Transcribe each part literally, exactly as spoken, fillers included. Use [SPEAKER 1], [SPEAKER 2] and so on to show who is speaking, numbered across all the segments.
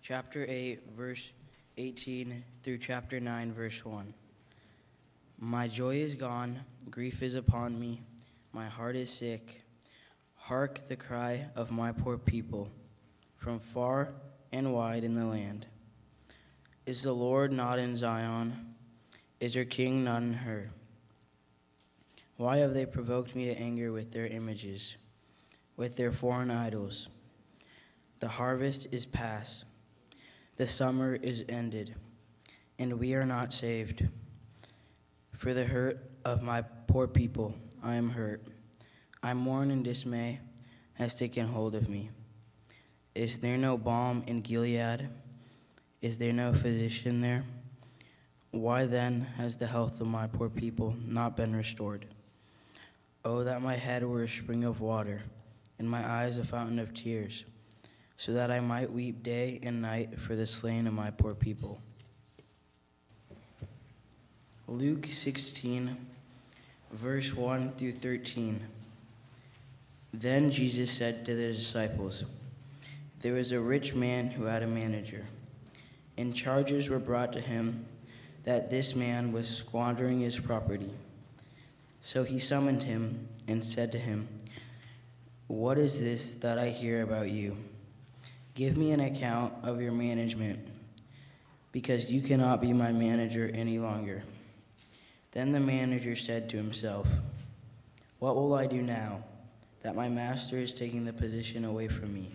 [SPEAKER 1] chapter eight, verse eighteen through chapter nine, verse one. My joy is gone, grief is upon me, my heart is sick. Hark the cry of my poor people, from far and wide in the land. Is the Lord not in Zion? Is her king not in her? Why have they provoked me to anger with their images, with their foreign idols? The harvest is past, the summer is ended, and we are not saved. For the hurt of my poor people, I am hurt. I mourn and dismay has taken hold of me. Is there no balm in Gilead? Is there no physician there? Why then has the health of my poor people not been restored? Oh, that my head were a spring of water, and my eyes a fountain of tears, so that I might weep day and night for the slain of my poor people. Luke sixteen, verse one through thirteen. Then Jesus said to the disciples, there was a rich man who had a manager, and charges were brought to him that this man was squandering his property. So he summoned him and said to him, what is this that I hear about you? Give me an account of your management, because you cannot be my manager any longer. Then the manager said to himself, what will I do now that my master is taking the position away from me?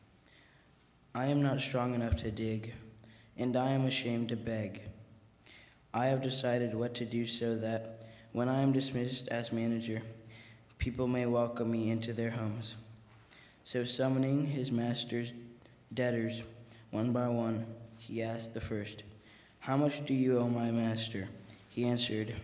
[SPEAKER 1] I am not strong enough to dig, and I am ashamed to beg. I have decided what to do so that when I am dismissed as manager, people may welcome me into their homes. So summoning his master's debtors one by one, he asked the first, how much do you owe my master? He answered,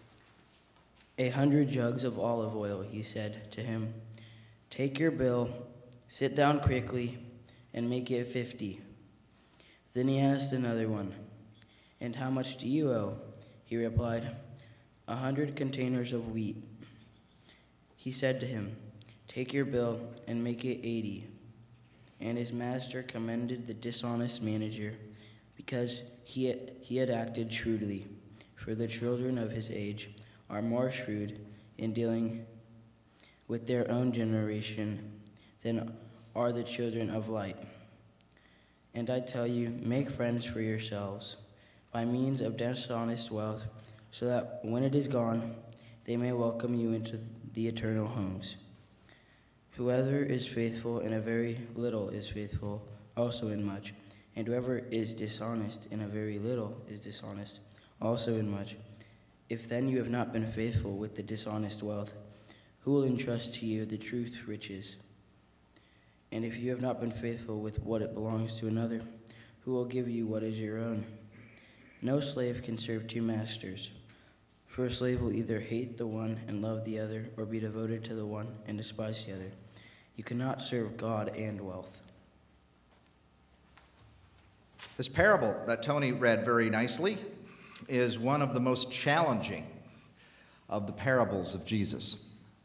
[SPEAKER 1] a hundred jugs of olive oil. He said to him, take your bill, sit down quickly, and make it fifty. Then he asked another one, and how much do you owe? He replied, a hundred containers of wheat. He said to him, take your bill and make it eighty. And his master commended the dishonest manager because he had, he had acted shrewdly. For the children of his age are more shrewd in dealing with their own generation than are the children of light. And I tell you, make friends for yourselves by means of dishonest wealth, so that when it is gone, they may welcome you into the eternal homes. Whoever is faithful in a very little is faithful also in much, and whoever is dishonest in a very little is dishonest also in much. If then you have not been faithful with the dishonest wealth, who will entrust to you the truth riches? And if you have not been faithful with what it belongs to another, who will give you what is your own? No slave can serve two masters, for a slave will either hate the one and love the other, or be devoted to the one and despise the other. You cannot serve God and wealth.
[SPEAKER 2] This parable that Tony read very nicely is one of the most challenging of the parables of Jesus.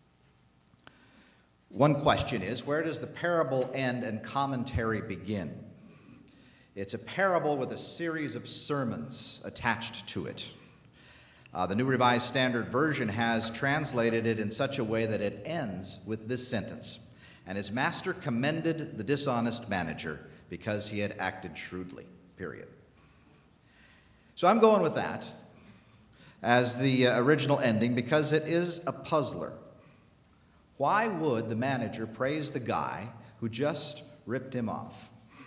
[SPEAKER 2] One question is, where does the parable end and commentary begin? It's a parable with a series of sermons attached to it. Uh, the New Revised Standard Version has translated it in such a way that it ends with this sentence, and his master commended the dishonest manager because he had acted shrewdly, period. So I'm going with that as the uh, original ending because it is a puzzler. Why would the manager praise the guy who just ripped him off?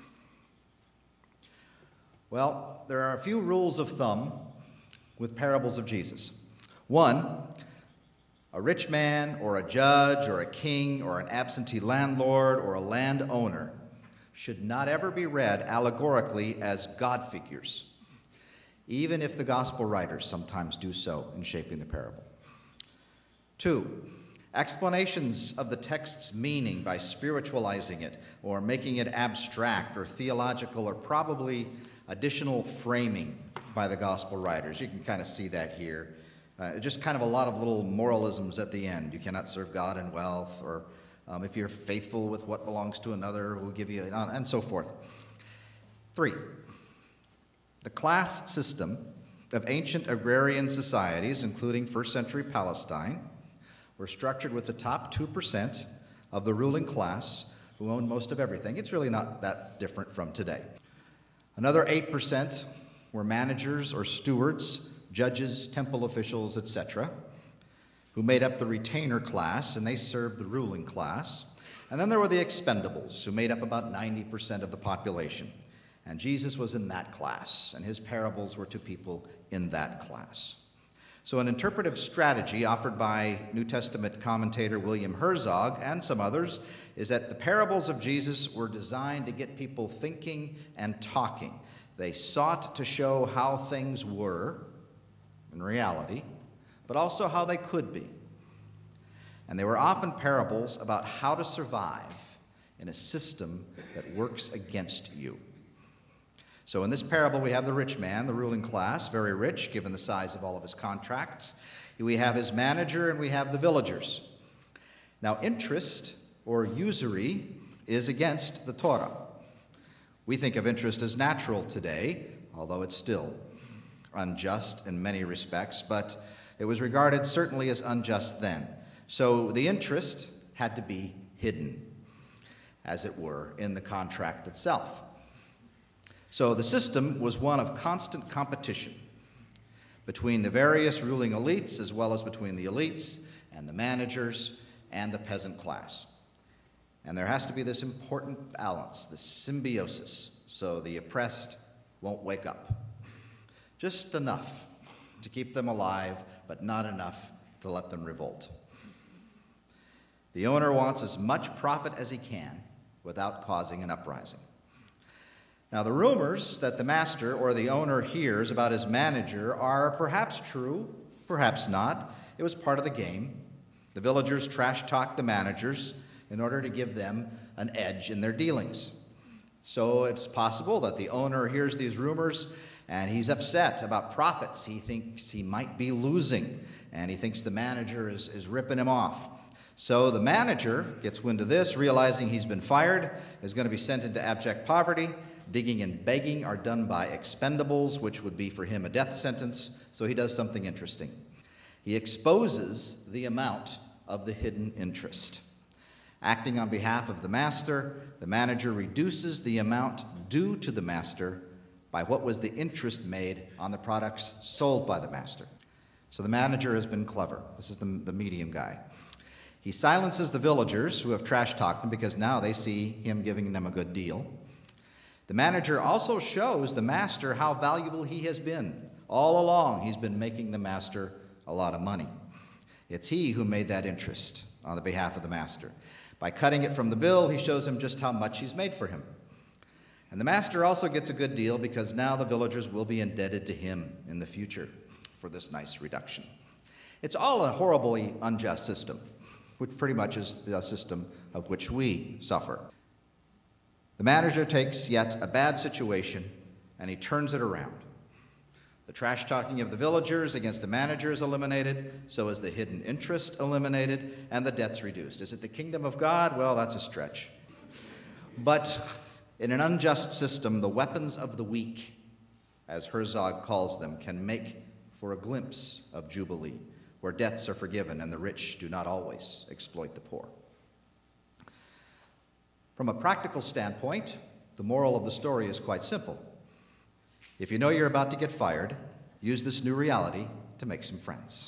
[SPEAKER 2] Well, there are a few rules of thumb with parables of Jesus. One, a rich man or a judge or a king or an absentee landlord or a landowner should not ever be read allegorically as God figures, even if the gospel writers sometimes do so in shaping the parable. Two, explanations of the text's meaning by spiritualizing it or making it abstract or theological or probably additional framing by the gospel writers. You can kind of see that here. Uh, just kind of a lot of little moralisms at the end. You cannot serve God and wealth, or um, if you're faithful with what belongs to another, we'll give you, and so forth. Three, the class system of ancient agrarian societies, including first century Palestine, were structured with the top two percent of the ruling class who owned most of everything. It's really not that different from today. Another eight percent were managers or stewards, judges, temple officials, et cetera, who made up the retainer class, and they served the ruling class. And then there were the expendables, who made up about ninety percent of the population. And Jesus was in that class, and his parables were to people in that class. So an interpretive strategy offered by New Testament commentator William Herzog and some others is that the parables of Jesus were designed to get people thinking and talking. They sought to show how things were in reality, but also how they could be. And they were often parables about how to survive in a system that works against you. So in this parable, we have the rich man, the ruling class, very rich, given the size of all of his contracts. We have his manager, and we have the villagers. Now, interest or usury is against the Torah. We think of interest as natural today, although it's still unjust in many respects, but it was regarded certainly as unjust then. So the interest had to be hidden, as it were, in the contract itself. So the system was one of constant competition between the various ruling elites, as well as between the elites and the managers and the peasant class. And there has to be this important balance, this symbiosis, so the oppressed won't wake up. Just enough to keep them alive, but not enough to let them revolt. The owner wants as much profit as he can without causing an uprising. Now, the rumors that the master or the owner hears about his manager are perhaps true, perhaps not. It was part of the game. The villagers trash-talk the managers in order to give them an edge in their dealings. So it's possible that the owner hears these rumors and he's upset about profits. He thinks he might be losing, and he thinks the manager is, is ripping him off. So the manager gets wind of this, realizing he's been fired, is going to be sent into abject poverty. Digging and begging are done by expendables, which would be for him a death sentence. So he does something interesting. He exposes the amount of the hidden interest. Acting on behalf of the master, the manager reduces the amount due to the master by what was the interest made on the products sold by the master. So the manager has been clever. This is the, the medium guy. He silences the villagers who have trash-talked him because now they see him giving them a good deal. The manager also shows the master how valuable he has been. All along, he's been making the master a lot of money. It's he who made that interest on the behalf of the master. By cutting it from the bill, he shows him just how much he's made for him. And the master also gets a good deal because now the villagers will be indebted to him in the future for this nice reduction. It's all a horribly unjust system, which pretty much is the system of which we suffer. The manager takes yet a bad situation and he turns it around. The trash talking of the villagers against the manager is eliminated, so is the hidden interest eliminated, and the debt's reduced. Is it the kingdom of God? Well, that's a stretch. But in an unjust system, the weapons of the weak, as Herzog calls them, can make for a glimpse of Jubilee, where debts are forgiven and the rich do not always exploit the poor. From a practical standpoint, the moral of the story is quite simple. If you know you're about to get fired, use this new reality to make some friends.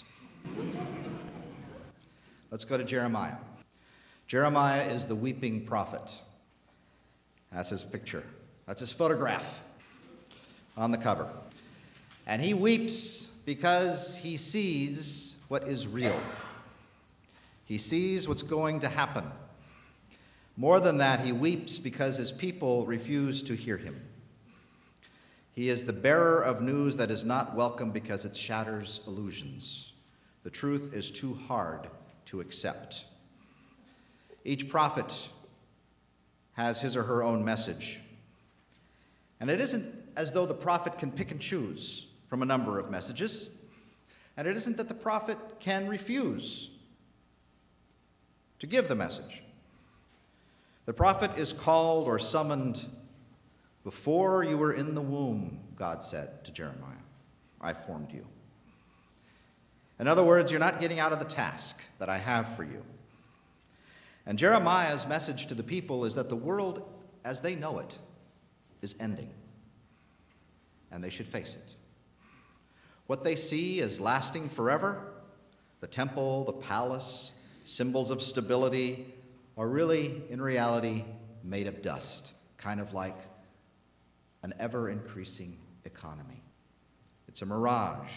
[SPEAKER 2] Let's go to Jeremiah. Jeremiah is the weeping prophet. That's his picture. That's his photograph on the cover. And he weeps because he sees what is real. He sees what's going to happen. More than that, he weeps because his people refuse to hear him. He is the bearer of news that is not welcome because it shatters illusions. The truth is too hard to accept. Each prophet has his or her own message. And it isn't as though the prophet can pick and choose from a number of messages. And it isn't that the prophet can refuse to give the message. The prophet is called or summoned Before you were in the womb, God said to Jeremiah, I formed you. In other words, you're not getting out of the task that I have for you. And Jeremiah's message to the people is that the world, as they know it, is ending. And they should face it. What they see as lasting forever, the temple, the palace, symbols of stability, are really, in reality, made of dust, kind of like an ever-increasing economy. It's a mirage.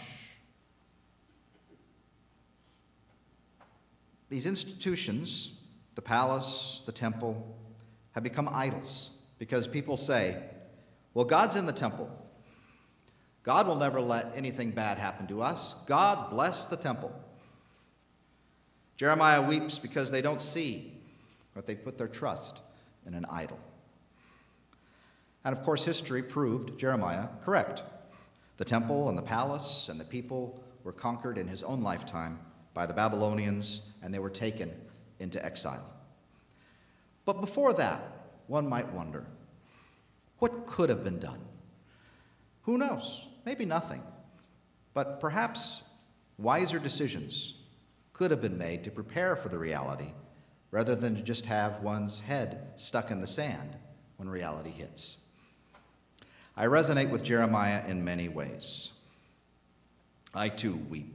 [SPEAKER 2] These institutions, the palace, the temple, have become idols because people say, well, God's in the temple. God will never let anything bad happen to us. God bless the temple. Jeremiah weeps because they don't see that they've put their trust in an idol. And of course, history proved Jeremiah correct. The temple and the palace and the people were conquered in his own lifetime by the Babylonians, and they were taken into exile. But before that, one might wonder, what could have been done? Who knows? Maybe nothing. But perhaps wiser decisions could have been made to prepare for the reality rather than to just have one's head stuck in the sand when reality hits. I resonate with Jeremiah in many ways. I too weep.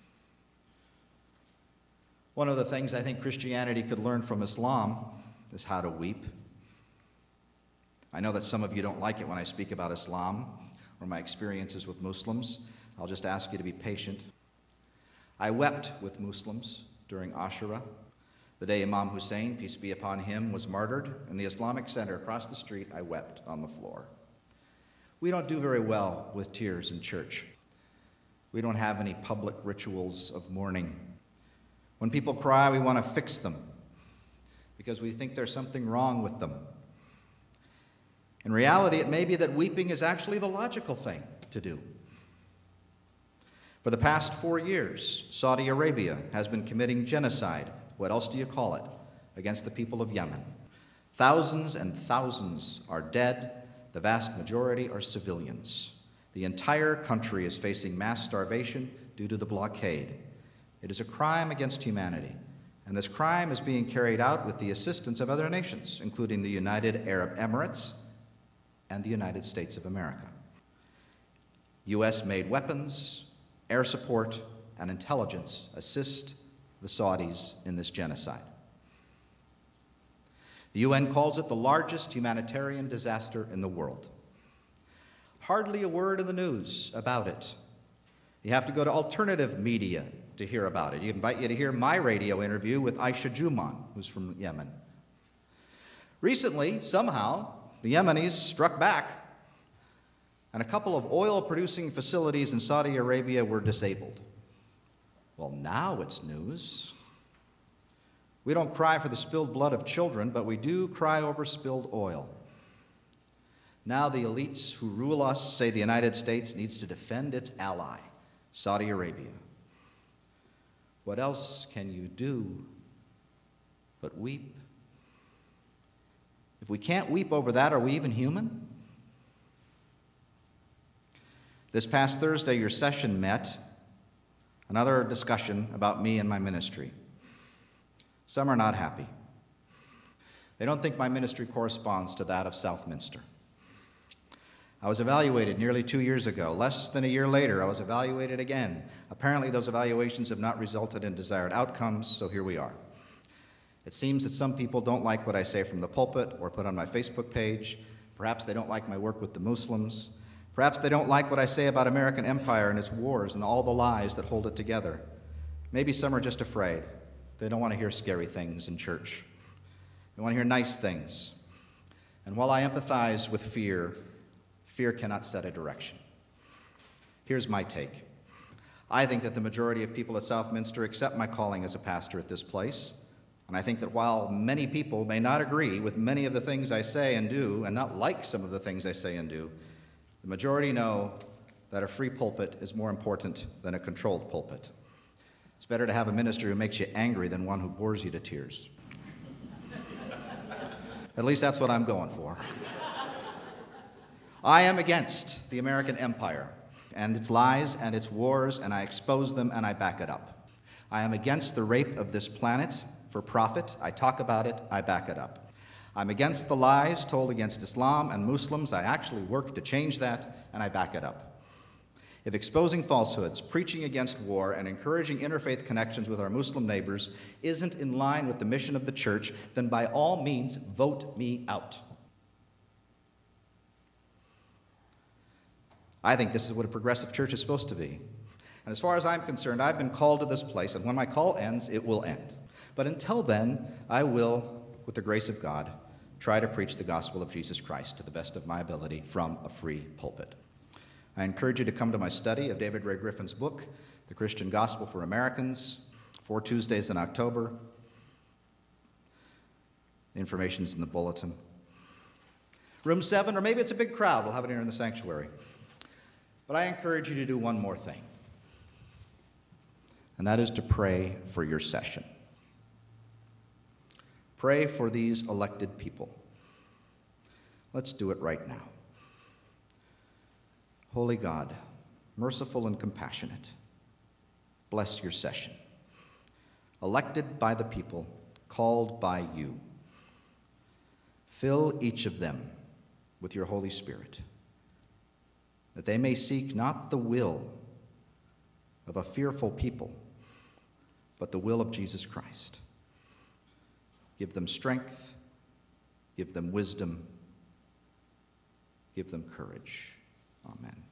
[SPEAKER 2] One of the things I think Christianity could learn from Islam is how to weep. I know that some of you don't like it when I speak about Islam or my experiences with Muslims. I'll just ask you to be patient. I wept with Muslims during Ashura, the day Imam Hussein, peace be upon him, was martyred. In the Islamic Center across the street, I wept on the floor. We don't do very well with tears in church. We don't have any public rituals of mourning. When people cry, we want to fix them because we think there's something wrong with them. In reality, it may be that weeping is actually the logical thing to do. For the past four years, Saudi Arabia has been committing genocide, what else do you call it, against the people of Yemen. Thousands and thousands are dead. The vast majority are civilians. The entire country is facing mass starvation due to the blockade. It is a crime against humanity, and this crime is being carried out with the assistance of other nations, including the United Arab Emirates and the United States of America. U S-made weapons, air support, and intelligence assist the Saudis in this genocide. The U N calls it the largest humanitarian disaster in the world. Hardly a word in the news about it. You have to go to alternative media to hear about it. I invite you to hear my radio interview with Aisha Juman, who's from Yemen. Recently, somehow, the Yemenis struck back, and a couple of oil-producing facilities in Saudi Arabia were disabled. Well, now it's news. We don't cry for the spilled blood of children, but we do cry over spilled oil. Now the elites who rule us say the United States needs to defend its ally, Saudi Arabia. What else can you do but weep? If we can't weep over that, are we even human? This past Thursday, your session met. Another discussion about me and my ministry. Some are not happy. They don't think my ministry corresponds to that of Southminster. I was evaluated nearly two years ago. Less than a year later, I was evaluated again. Apparently, those evaluations have not resulted in desired outcomes, so here we are. It seems that some people don't like what I say from the pulpit or put on my Facebook page. Perhaps they don't like my work with the Muslims. Perhaps they don't like what I say about American empire and its wars and all the lies that hold it together. Maybe some are just afraid. They don't want to hear scary things in church. They want to hear nice things. And while I empathize with fear, fear cannot set a direction. Here's my take. I think that the majority of people at Southminster accept my calling as a pastor at this place. And I think that while many people may not agree with many of the things I say and do, and not like some of the things I say and do, the majority know that a free pulpit is more important than a controlled pulpit. It's better to have a minister who makes you angry than one who bores you to tears. At least that's what I'm going for. I am against the American empire and its lies and its wars, and I expose them and I back it up. I am against the rape of this planet for profit. I talk about it, I back it up. I'm against the lies told against Islam and Muslims. I actually work to change that, and I back it up. If exposing falsehoods, preaching against war, and encouraging interfaith connections with our Muslim neighbors isn't in line with the mission of the church, then by all means, vote me out. I think this is what a progressive church is supposed to be. And as far as I'm concerned, I've been called to this place, and when my call ends, it will end. But until then, I will, with the grace of God, try to preach the gospel of Jesus Christ to the best of my ability from a free pulpit. I encourage you to come to my study of David Ray Griffin's book, The Christian Gospel for Americans, four Tuesdays in October. The information's in the bulletin. Room seven, or maybe it's a big crowd. We'll have it here in the sanctuary. But I encourage you to do one more thing, and that is to pray for your session. Pray for these elected people. Let's do it right now. Holy God, merciful and compassionate, bless your session. Elected by the people, called by you. Fill each of them with your Holy Spirit, that they may seek not the will of a fearful people, but the will of Jesus Christ. Give them strength, give them wisdom, give them courage. Amen.